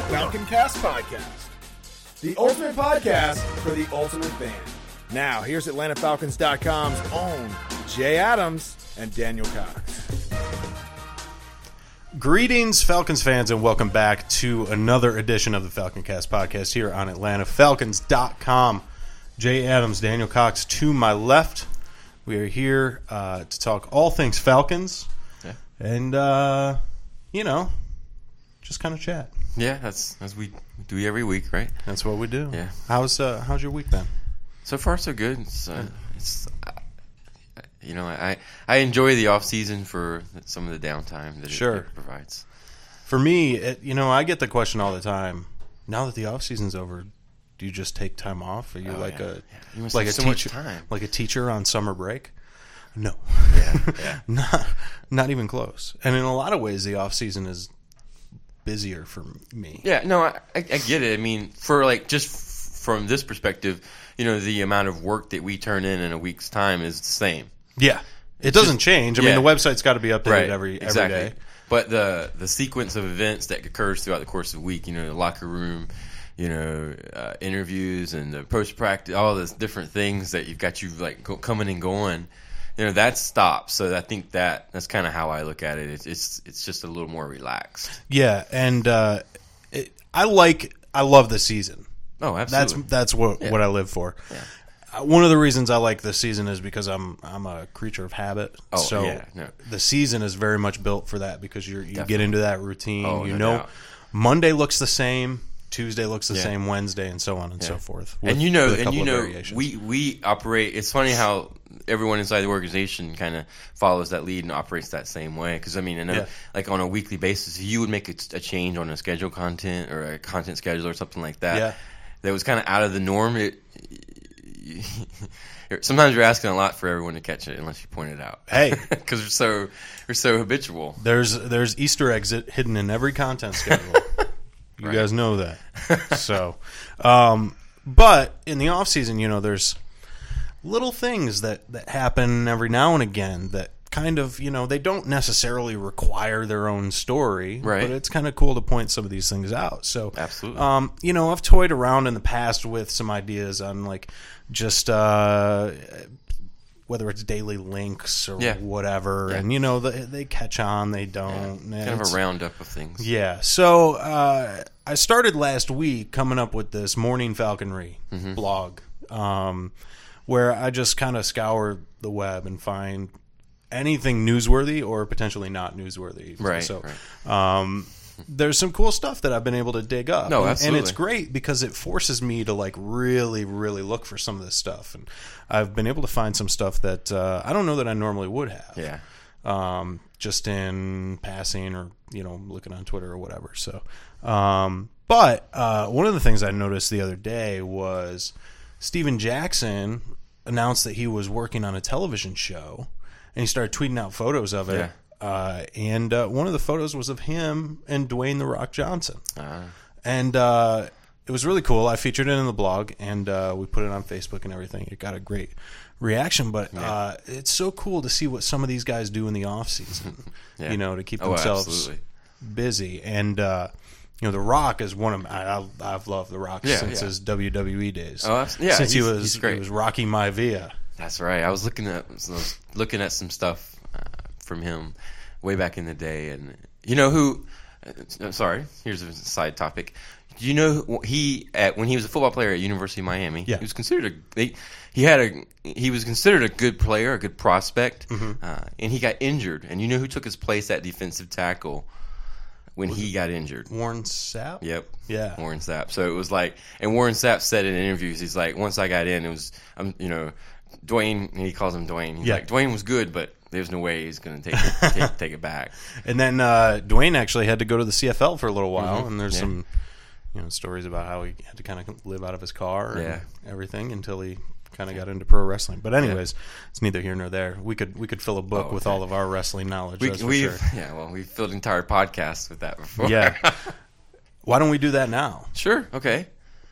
Falcon Cast Podcast, the ultimate podcast for the ultimate fan. Now, here's AtlantaFalcons.com's own Jay Adams and Daniel Cox. Greetings, Falcons fans, and welcome back to another edition of the Falcon Cast Podcast here on AtlantaFalcons.com. Jay Adams, Daniel Cox to my left. We are here to talk all things Falcons and, just kind of chat. Yeah, that's as we do every week, right? That's what we do. Yeah. How's your week been? So far, so good. I enjoy the off season for some of the downtime that it provides. For me, I get the question all the time. Now that the off season's over, do you just take time off? Are you You must like have a so much teacher, time. like a teacher on summer break? No. Yeah. Not even close. And in a lot of ways, the off season is busier for me. Yeah, no, I get it. I mean, just from this perspective, the amount of work that we turn in a week's time is the same. Yeah, it doesn't change. I mean, the website's got to be updated every day. But the sequence of events that occurs throughout the course of the week, the locker room, interviews and the post practice, all those different things that you've got coming and going. That stops. So I think that's kind of how I look at it. It's just a little more relaxed. Yeah, and I love the season. Oh, absolutely. That's what I live for. Yeah. One of the reasons I like this season is because I'm a creature of habit. The season is very much built for that because you get into that routine. Doubt. Monday looks the same, Tuesday looks the same, Wednesday, and so on and so forth. And we operate. It's funny how everyone inside the organization kind of follows that lead and operates that same way. Because I know, like on a weekly basis, if you would make a change on a schedule content or a content schedule or something like that. Yeah. That was kind of out of the norm. Sometimes you're asking a lot for everyone to catch it, unless you point it out. Hey, because we're so habitual. There's Easter eggs hidden in every content schedule. You guys know that. So, but in the off season, there's little things that happen every now and again that kind of, they don't necessarily require their own story, right? But it's kind of cool to point some of these things out. So, absolutely. I've toyed around in the past with some ideas on just whether it's daily links or whatever, and they catch on, they don't. Kind of a roundup of things. Yeah. So I started last week coming up with this Morning Falconry blog, where I just kind of scour the web and find anything newsworthy or potentially not newsworthy. Right. So there's some cool stuff that I've been able to dig up. No, absolutely. And it's great because it forces me to really, really look for some of this stuff. And I've been able to find some stuff that I don't know that I normally would have. Yeah. Just in passing or, looking on Twitter or whatever. So, but one of the things I noticed the other day was Steven Jackson announced that he was working on a television show, and he started tweeting out photos of it. Yeah. And one of the photos was of him and Dwayne "The Rock" Johnson. And it was really cool. I featured it in the blog, and we put it on Facebook and everything. It got a great reaction, but it's so cool to see what some of these guys do in the off season, to keep themselves busy. And The Rock is one of I've loved The Rock since his WWE days. Since he was Rocky Maivia. That's right. I was looking at some stuff from him way back in the day, and who? Sorry, here's a side topic. Do you know when he was a football player at University of Miami? Yeah. He was considered he was considered a good player, a good prospect, and he got injured. And you know who took his place at defensive tackle when he got injured? Warren Sapp? Yep. Yeah. Warren Sapp. So it was and Warren Sapp said in interviews, he's like, once I got in, it was, Dwayne, and he calls him Dwayne. He's like, Dwayne was good, but there's no way he's going to take it back. And then Dwayne actually had to go to the CFL for a little while, and there's some stories about how he had to kind of live out of his car and everything until he kind of got into pro wrestling. But anyways, it's neither here nor there. We could fill a book with all of our wrestling knowledge. That's for sure. Yeah, well, we've filled entire podcasts with that before. Yeah. Why don't we do that now? Sure. Okay.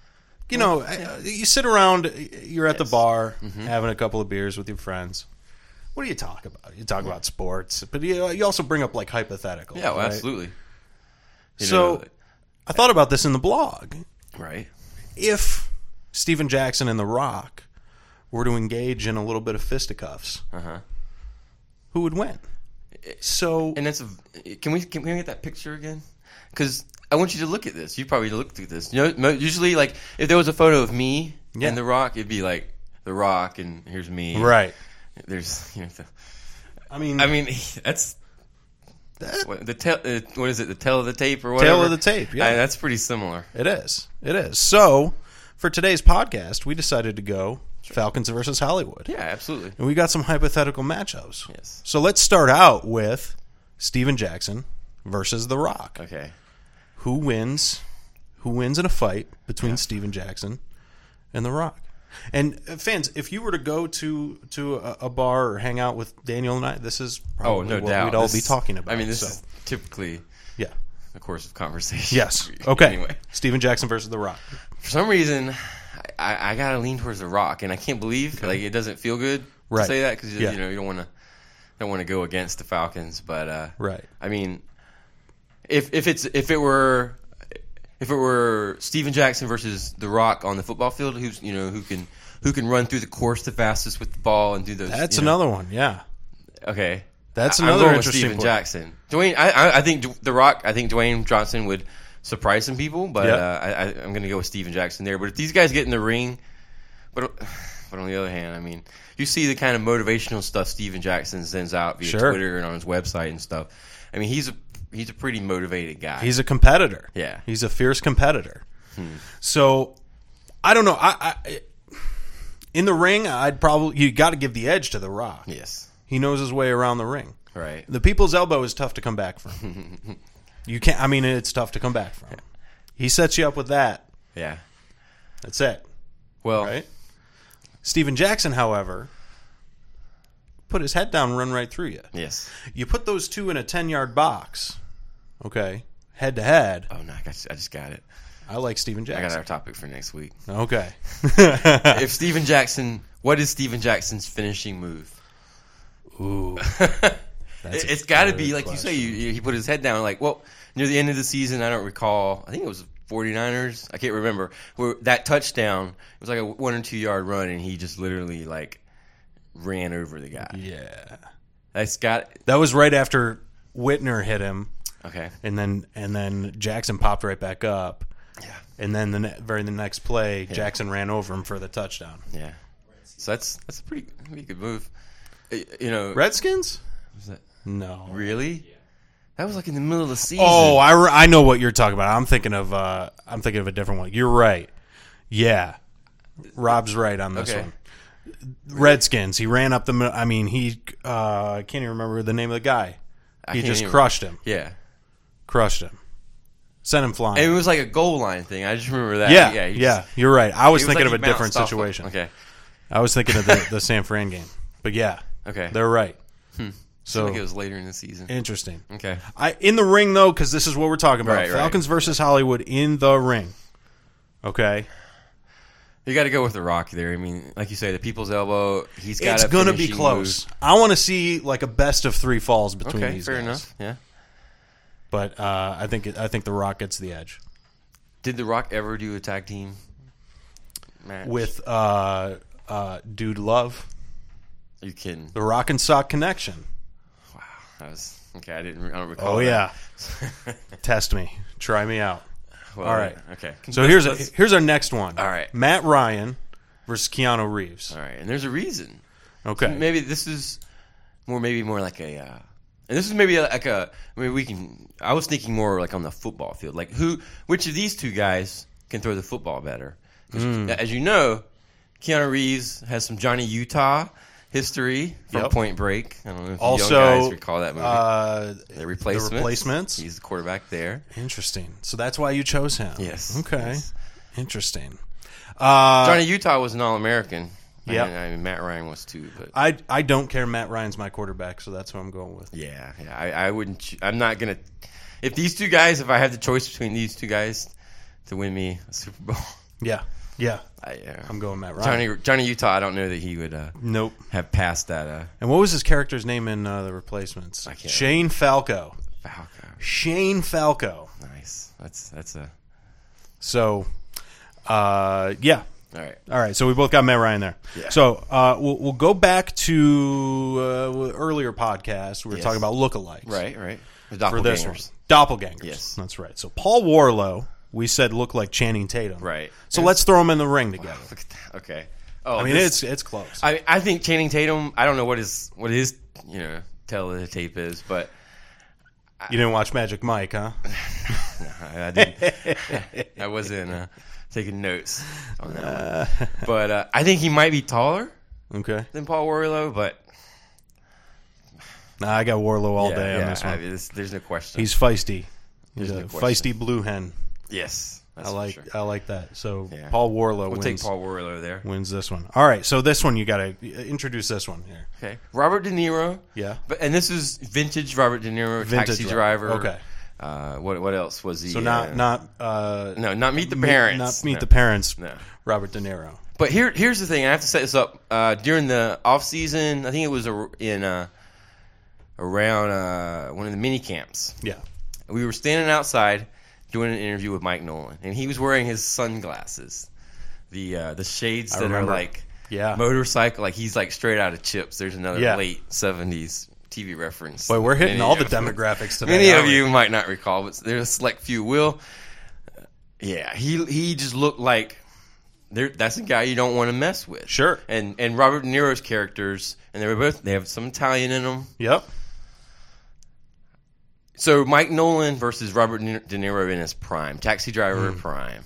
You sit around, you're at the bar, having a couple of beers with your friends. What do you talk about? You talk about sports, but you also bring up hypotheticals. Yeah, well, right? absolutely. I thought about this in the blog. Right. If Steven Jackson and The Rock were to engage in a little bit of fisticuffs, who would win? So, and can we get that picture again? Because I want you to look at this. You probably looked at this. You know, usually, like if there was a photo of me and The Rock, it'd be like The Rock, and here's me. Right. There's, I mean, that's what is it? The tail of the tape or whatever? Tail of the tape. Yeah, that's pretty similar. It is. So, for today's podcast, we decided to go Falcons versus Hollywood. Yeah, absolutely. And we got some hypothetical matchups. Yes. So let's start out with Steven Jackson versus The Rock. Okay. Who wins in a fight between Steven Jackson and The Rock? And fans, if you were to go to a bar or hang out with Daniel and I, this is probably no what doubt. we'd all be talking about. I mean, this is typically the course of conversation. Yes. Okay. Anyway. Steven Jackson versus The Rock. For some reason, I gotta lean towards The Rock, and I can't believe like it doesn't feel good to say that because you don't want to go against the Falcons, but right. I mean, if it were Steven Jackson versus The Rock on the football field, who can run through the course the fastest with the ball and do those. That's another one. Yeah. Okay. That's another interesting Steven point. Jackson. Dwayne, I think The Rock. I think Dwayne Johnson would surprise some people, but I'm going to go with Steven Jackson there. But if these guys get in the ring, but on the other hand, I mean, you see the kind of motivational stuff Steven Jackson sends out via Twitter and on his website and stuff. I mean, he's a pretty motivated guy. He's a competitor. Yeah, he's a fierce competitor. So I don't know. I in the ring, you got to give the edge to The Rock. Yes, he knows his way around the ring. Right. The people's elbow is tough to come back from. You can't. I mean, it's tough to come back from. He sets you up with that. Yeah, that's it. Well, right. Steven Jackson, however, put his head down and run right through you. Yes. You put those two in a 10-yard box, okay, head to head. Oh no, I just got it. I like Steven Jackson. I got our topic for next week. Okay. If Steven Jackson, what is Steven Jackson's finishing move? Ooh. It's got to be, like question. You say, he put his head down, like, well, near the end of the season, I don't recall, I think it was 49ers, I can't remember, where that touchdown, it was like a 1 or 2 yard run, and he just literally, like, ran over the guy. Yeah. That was right after Whitner hit him. Okay. And then Jackson popped right back up. Yeah. And then the next play, Jackson ran over him for the touchdown. Yeah. So that's a pretty good move. Redskins? Was that? No. Really? Yeah. That was like in the middle of the season. Oh, I know what you're talking about. I'm thinking of a different one. You're right. Yeah. Rob's right on this one. Redskins. He ran up the middle. I mean, I can't even remember the name of the guy. He just crushed him. Yeah. Crushed him. Sent him flying. And it was like a goal line thing. I just remember that. Yeah. You're right. I was thinking of a different situation. Okay. I was thinking of the San Fran game. But yeah. Okay. They're right. So like it was later in the season. Interesting. Okay. In the ring, though, because this is what we're talking about. Right, Falcons versus Hollywood in the ring. Okay. You got to go with The Rock there. I mean, like you say, the people's elbow. He's got. It's going to be close. Move. I want to see like a best of 3 falls between these guys. Fair enough. Yeah. But I think The Rock gets the edge. Did The Rock ever do a tag team match with Dude Love? Are you kidding? The Rock and Sock Connection. Wow, that was okay. I don't recall. Oh yeah. Test me. Try me out. Well, all right. Okay. So here's our next one. All right. Matt Ryan versus Keanu Reeves. All right, and there's a reason. Okay. So maybe this is more like a. And this is maybe like a. I mean, we can. I was thinking more like on the football field, like which of these two guys can throw the football better? As you know, Keanu Reeves has some Johnny Utah history from Point Break. I don't know if you young guys recall that movie. The Replacements. He's the quarterback there. Interesting. So that's why you chose him. Yes. Okay. Yes. Interesting. Johnny Utah was an All-American. Yeah. I mean, Matt Ryan was too. But I don't care. Matt Ryan's my quarterback, so that's who I'm going with. Yeah. I wouldn't. I'm not gonna. If these two guys, if I have the choice between these two guys to win me a Super Bowl. Yeah. I'm going Matt Ryan. Johnny Utah, I don't know that he would nope. have passed that. And what was his character's name in The Replacements? I can't Shane Falco. Falco. Shane Falco. Nice. That's a. So, yeah. All right. So we both got Matt Ryan there. Yeah. So we'll go back to earlier podcast. We were talking about lookalikes. Right. The For this one, doppelgangers. doppelgangers. Yes. That's right. So Paul Warlow, we said looked like Channing Tatum. Right. So let's throw them in the ring together. Look at that. Okay. Oh, I mean, it's close. I think Channing Tatum. I don't know what his teletape is, but You didn't watch Magic Mike, huh? No, I didn't. I wasn't taking notes on that one. But I think he might be taller than Paul Warlow, but I got Warlow all day on this one. There's no question. He's feisty. He's There's a no question. feisty blue hen. Yes, that's I like for sure. I like that. So Paul Warlow We'll wins. take Paul Warlow there. Wins this one. All right, so this one you got to introduce this one here. Okay, Robert De Niro. Yeah, and this is vintage Robert De Niro, vintage Taxi Driver. Okay. What else was he? So not not Meet the Parents. Not Meet the Parents. No. Robert De Niro. But here's the thing. I have to set this up. During the off season, I think it was around one of the mini camps. Yeah. We were standing outside doing an interview with Mike Nolan, and he was wearing his sunglasses, the shades that are like motorcycle, like he's like straight out of Chips. There's another late 70s TV reference. Boy, we're hitting all the demographics today. Many of you might not recall, but there's a select few will. Yeah, he just looked like that's a guy you don't want to mess with. Sure. And Robert De Niro's characters, and they have some Italian in them. Yep. So Mike Nolan versus Robert De Niro in his prime, Taxi Driver prime.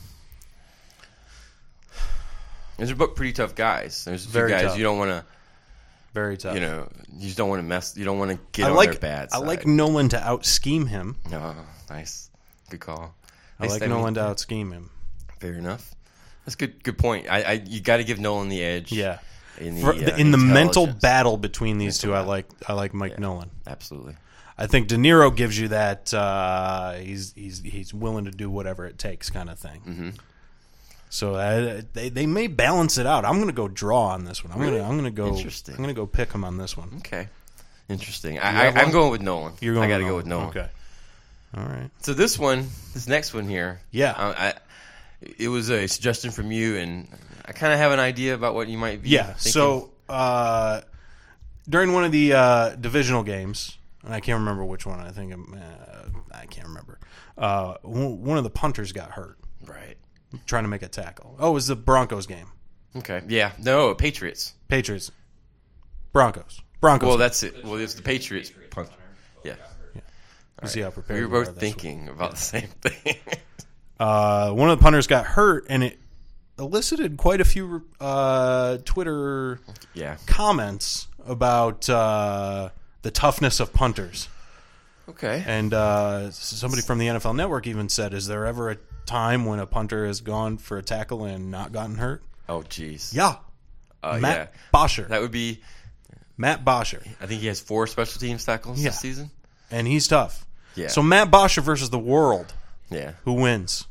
Those are both pretty tough guys. There's a few guys tough. You don't want to. Very tough. You just don't want to mess. You don't want to get on their bad side. I like Nolan to out scheme him. Oh, nice, good call. I like Nolan to out scheme him. Fair enough. That's good point. You got to give Nolan the edge. Yeah. In the mental battle between these two, I like Mike Nolan. Absolutely. I think De Niro gives you that he's willing to do whatever it takes kind of thing. Mm-hmm. So they may balance it out. I'm going to go draw on this one. I'm going to go pick him on this one. Okay, interesting. I'm going with Nolan. You're going. I got to go with Nolan. Okay. All right. So this next one here. Yeah. It was a suggestion from you, and I kind of have an idea about what you might be. Yeah. Thinking. So during one of the divisional games. And I can't remember which one. I think I can't remember. One of the punters got hurt. Right. Trying to make a tackle. Oh, it was the Broncos game. Okay. Yeah. No, Patriots. Broncos. Well, that's it. Well, it's the Patriots punter. Yeah. You see how prepared we were both thinking about the same thing. One of the punters got hurt, and it elicited quite a few Twitter comments about the toughness of punters. Okay. And somebody from the NFL Network even said, is there ever a time when a punter has gone for a tackle and not gotten hurt? Oh, jeez. Yeah. Matt Bosher. That would be... Matt Bosher. I think he has 4 special teams tackles this season. And he's tough. Yeah. So Matt Bosher versus the world. Yeah. Who wins?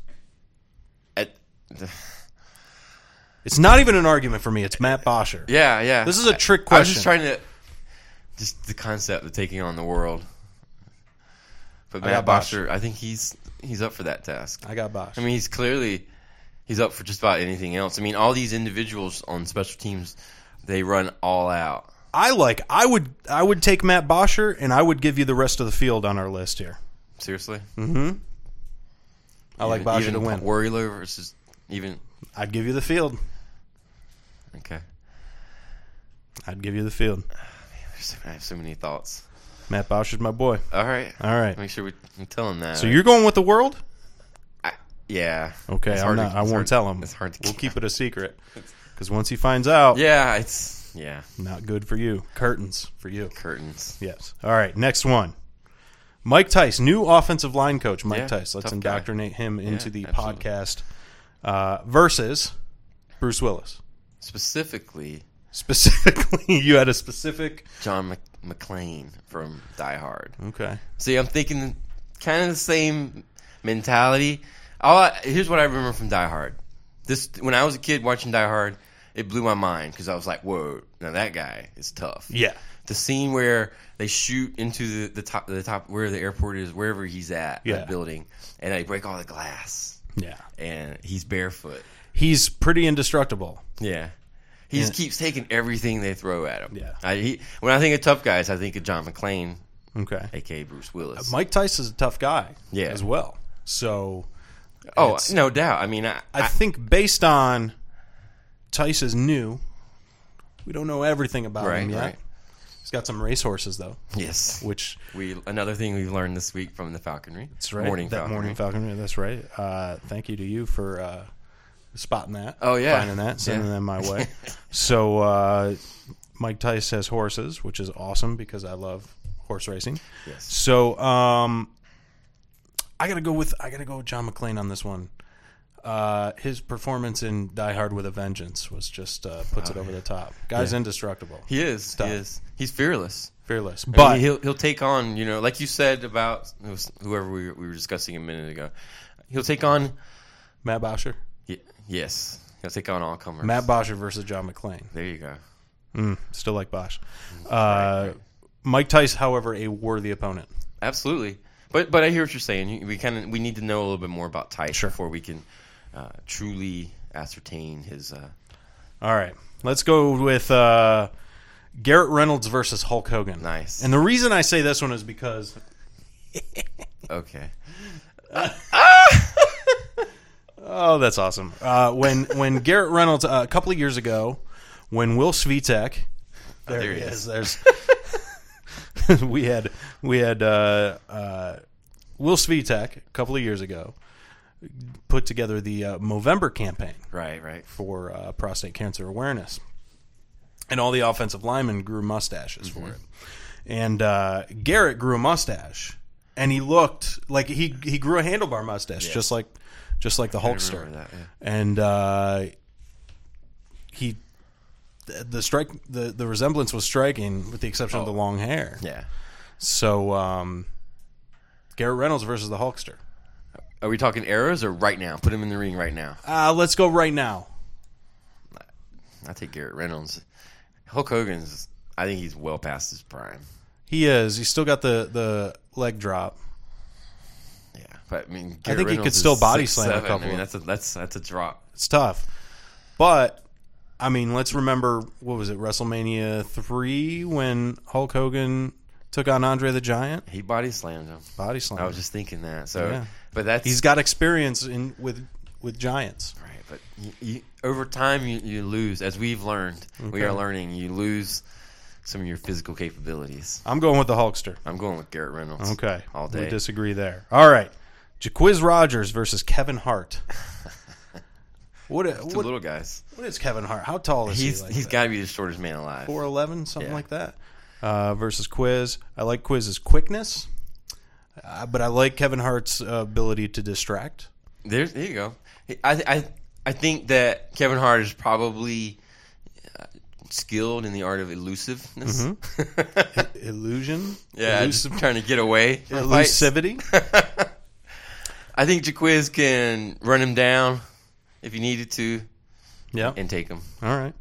It's not even an argument for me. It's Matt Bosher. Yeah. This is a trick question. I was just trying to... Just the concept of taking on the world. But Matt Bosher, I think he's up for that task. I got Bosch. I mean, he's up for just about anything else. I mean, all these individuals on special teams, they run all out. I would take Matt Bosher, and I would give you the rest of the field on our list here. Seriously? Mm-hmm. I like Bosher to win. Warrior versus even... I'd give you the field. Okay. I'd give you the field. I have so many thoughts. Matt Bosher's my boy. All right. Make sure we tell him that. So you're going with the world? Yeah. Okay, I won't tell him. It's hard to We'll keep it a secret. Because once he finds out... Yeah, it's... Yeah. Not good for you. Curtains for you. Curtains. Yes. All right, next one. Mike Tice, new offensive line coach. Mike Tice. Let's indoctrinate him into the podcast. Versus Bruce Willis. Specifically, you had a specific... John McClane from Die Hard. Okay. See, I'm thinking kind of the same mentality. Here's what I remember from Die Hard. When I was a kid watching Die Hard, it blew my mind because I was like, whoa, now that guy is tough. Yeah. the scene where they shoot into the top where the airport is, wherever he's at, that building, and they break all the glass. Yeah, and he's barefoot. He's pretty indestructible. Yeah. He just keeps taking everything they throw at him. Yeah. When I think of tough guys, I think of John McClane, a.k.a. Bruce Willis. Mike Tyson's a tough guy as well. So, no doubt. I mean, I think based on Tice is new, we don't know everything about him yet. Right. He's got some racehorses, though. Yes. Which another thing we've learned this week from the Falconry. That's right. Morning Falconry. That's right. Thank you to you for spotting that. Oh, yeah. Finding that, sending them my way. So Mike Tice has horses, which is awesome because I love horse racing. Yes. So I gotta go with John McClane on this one. His performance in Die Hard with a Vengeance was just puts it over the top. Guy's indestructible. He is. He is. He's fearless. But I mean, he'll take on, like you said about whoever we were discussing a minute ago. He'll take on Matt Bosher. Yes. He'll take on all comers. Matt Bosher versus John McClane. There you go. Still like Bosch. Right. Mike Tice, however, a worthy opponent. Absolutely. But I hear what you're saying. We need to know a little bit more about Tice before we can truly ascertain his. All right. Let's go with Garrett Reynolds versus Hulk Hogan. Nice. And the reason I say this one is because. Okay. Oh, that's awesome. When Garrett Reynolds, a couple of years ago, when Will Svitek, there he is. There's we had Will Svitek a couple of years ago put together the Movember campaign, right, for prostate cancer awareness, and all the offensive linemen grew mustaches for it, and Garrett grew a mustache, and he looked like he grew a handlebar mustache, just like the Hulkster, and the resemblance was striking, with the exception of the long hair. Yeah. So, Garrett Reynolds versus the Hulkster. Are we talking eras or right now? Put him in the ring right now. Let's go right now. I take Garrett Reynolds. Hulk Hogan's. I think he's well past his prime. He is. He's still got the leg drop. Yeah, but I mean, I think he could still body slam a couple. I mean, that's a drop. It's tough, but I mean, let's remember, what was it, WrestleMania 3 when Hulk Hogan took on Andre the Giant? He body slammed him. I was just thinking that. So, but he's got experience with giants. Right, but you, over time you lose, as we've learned. Okay. We are learning. You lose some of your physical capabilities. I'm going with the Hulkster. I'm going with Garrett Reynolds. Okay, all day. We disagree there. All right, Jaquiz Rogers versus Kevin Hart. Two little guys. What is Kevin Hart? How tall is he? He's got to be the shortest man alive. 4'11", something like that. Versus Quiz. I like Quiz's quickness, but I like Kevin Hart's ability to distract. There you go. I think that Kevin Hart is probably skilled in the art of elusiveness. Illusion? Yeah, just trying to get away. Elusivity? I think Jaquiz can run him down if you needed to, and take him. All right.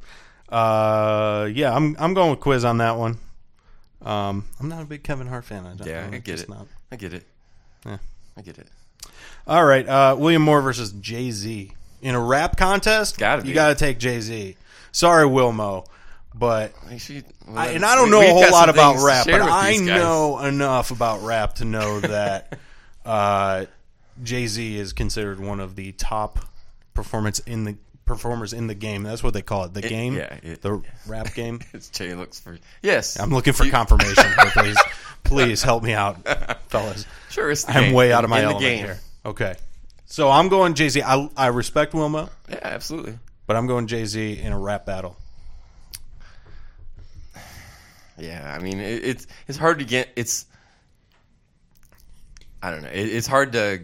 I'm going with Quiz on that one. I'm not a big Kevin Hart fan. I get it. I get it. Yeah, I get it. All right. William Moore versus Jay-Z in a rap contest. You got to take Jay-Z. Sorry, Wilmo, but I don't know a whole lot about rap, but I know enough about rap to know that Jay-Z is considered one of the top performers in the game. That's what they call it. The game? The rap game? Jay looks for... Yes. I'm looking for confirmation. Please help me out, fellas. Sure, it's the I'm game. way out of my element here. Okay. So I'm going Jay-Z. I respect Wilma. Yeah, absolutely. But I'm going Jay-Z in a rap battle. Yeah, I mean, it's hard to get... I don't know. It's hard to...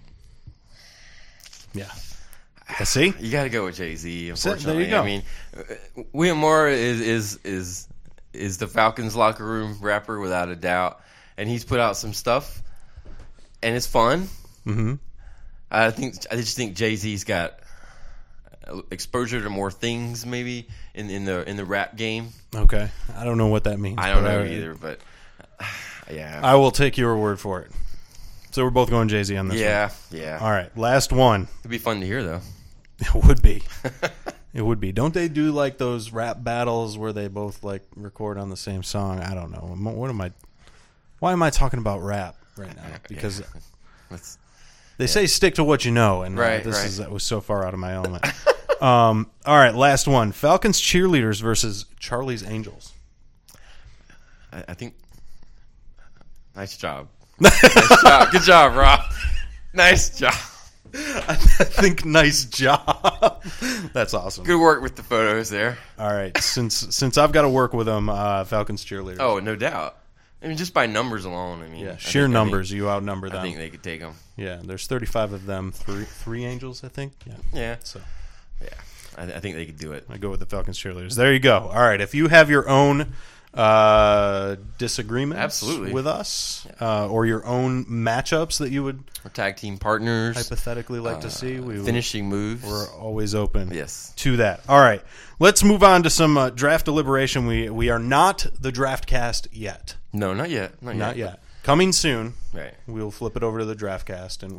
Yeah. See, you got to go with Jay-Z. Unfortunately, there you go. I mean, William Moore is the Falcons locker room rapper without a doubt, and he's put out some stuff, and it's fun. Mm-hmm. I just think Jay-Z's got exposure to more things, maybe in the rap game. Okay, I don't know what that means. I don't know either, but yeah, I will take your word for it. So we're both going Jay-Z on this one. Yeah. All right, last one. It'd be fun to hear, though. It would be. It would be. Don't they do like those rap battles where they both like record on the same song? I don't know. Why am I talking about rap right now? Because they say stick to what you know, and that was so far out of my element. All right, last one. Falcons cheerleaders versus Charlie's Angels. I think. Nice job. Nice job. Good job, Rob. Nice job. I think nice job. That's awesome. Good work with the photos there. All right, since I've got to work with them, Falcons cheerleaders. Oh, no doubt. I mean, just by numbers alone. I mean, sheer numbers, you outnumber them. I think they could take them. Yeah, there's 35 of them. Three Angels, I think. Yeah. So, yeah, I think they could do it. I go with the Falcons cheerleaders. There you go. All right, if you have your own disagreements with us or your own matchups that you would or tag team partners hypothetically like to see, finishing moves, we're always open yes to that. All right, let's move on to some draft deliberation. We are not the draft cast yet. No, not yet. Not yet. Coming soon. Right. We'll flip it over to the draft cast and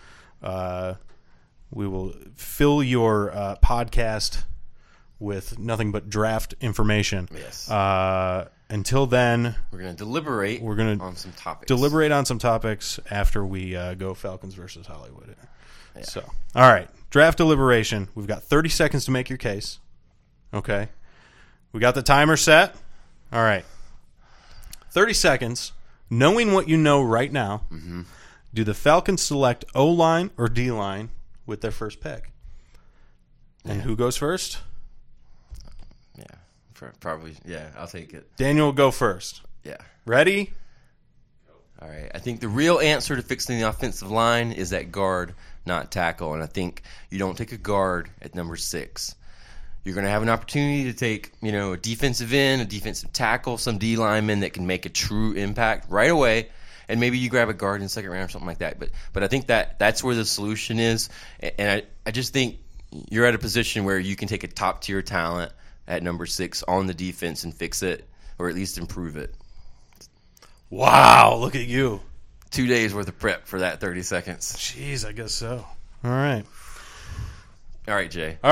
we will fill your podcast with nothing but draft information. Yes. Until then, we're going to deliberate. We're going to on some topics. Deliberate on some topics after we go Falcons versus Hollywood. Yeah. So, all right, draft deliberation. We've got 30 seconds to make your case. Okay. We got the timer set. All right. 30 seconds. Knowing what you know right now, do the Falcons select O-line or D-line with their first pick? And who goes first? Probably, I'll take it. Daniel will go first. Yeah. Ready? All right. I think the real answer to fixing the offensive line is at guard, not tackle. And I think you don't take a guard at number 6. You're going to have an opportunity to take, a defensive end, a defensive tackle, some D lineman that can make a true impact right away. And maybe you grab a guard in the second round or something like that. But I think that's where the solution is. And I just think you're at a position where you can take a top-tier talent at number 6 on the defense and fix it, or at least improve it. Wow, look at you. 2 days worth of prep for that 30 seconds. Jeez, I guess so. All right. All right, Jay. All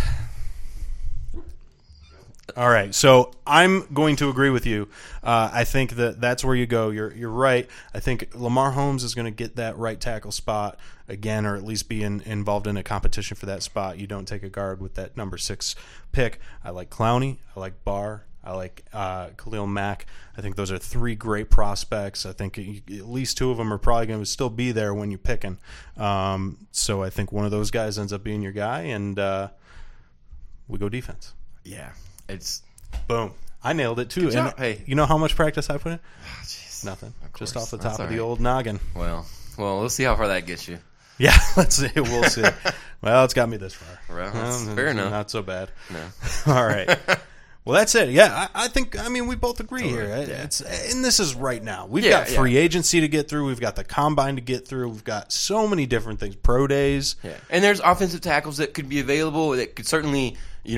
right, so I'm going to agree with you. I think that's where you go. You're right. I think Lamar Holmes is going to get that right tackle spot again, or at least be involved in a competition for that spot. You don't take a guard with that number 6 pick. I like Clowney. I like Barr. I like Khalil Mack. I think those are 3 great prospects. I think at least 2 of them are probably going to still be there when you're picking. So I think one of those guys ends up being your guy, and we go defense. Yeah. It's boom. I nailed it too. Good job. And hey, you know how much practice I put in? Oh, nothing. Of Just off the top That's of all the right. old noggin. Well, we'll see how far that gets you. Yeah, let's see. We'll see. Well, it's got me this far. Well, that's fair enough. Not so bad. No. All right. Well, that's it. Yeah, I think. we both agree here. Yeah. And this is right now. We've got free agency to get through. We've got the combine to get through. We've got so many different things. Pro days. Yeah, and there's offensive tackles that could be available that could certainly,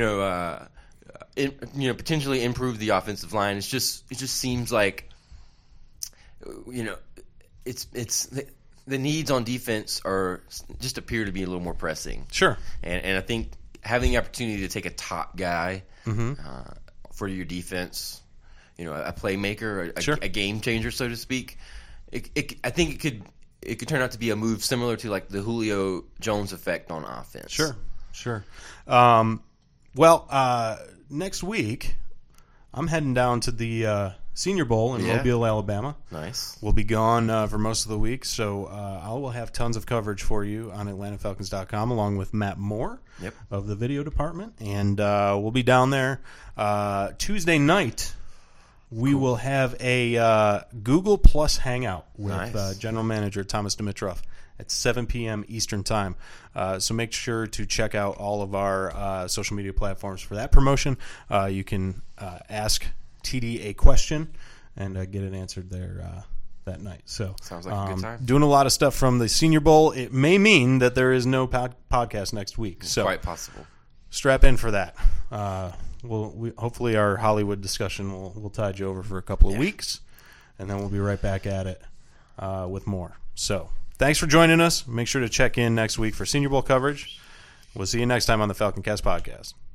potentially improve the offensive line. It just seems like, it's the needs on defense just appear to be a little more pressing. Sure. And I think having the opportunity to take a top guy for your defense, a playmaker, a game changer, so to speak, I think it could turn out to be a move similar to like the Julio Jones effect on offense. Sure. Next week, I'm heading down to the Senior Bowl in Mobile, Alabama. Nice. We'll be gone for most of the week, so I will have tons of coverage for you on AtlantaFalcons.com, along with Matt Moore of the video department. And we'll be down there Tuesday night. We will have a Google Plus hangout with General Manager Thomas Dimitrov at 7 p.m. Eastern Time. So make sure to check out all of our social media platforms for that promotion. You can ask TD a question and get it answered there that night. So sounds like a good time. Doing a lot of stuff from the Senior Bowl. It may mean that there is no podcast next week. So quite possible. Strap in for that. Hopefully our Hollywood discussion will tide you over for a couple of weeks, and then we'll be right back at it with more. So thanks for joining us. Make sure to check in next week for Senior Bowl coverage. We'll see you next time on the Falcon Cast podcast.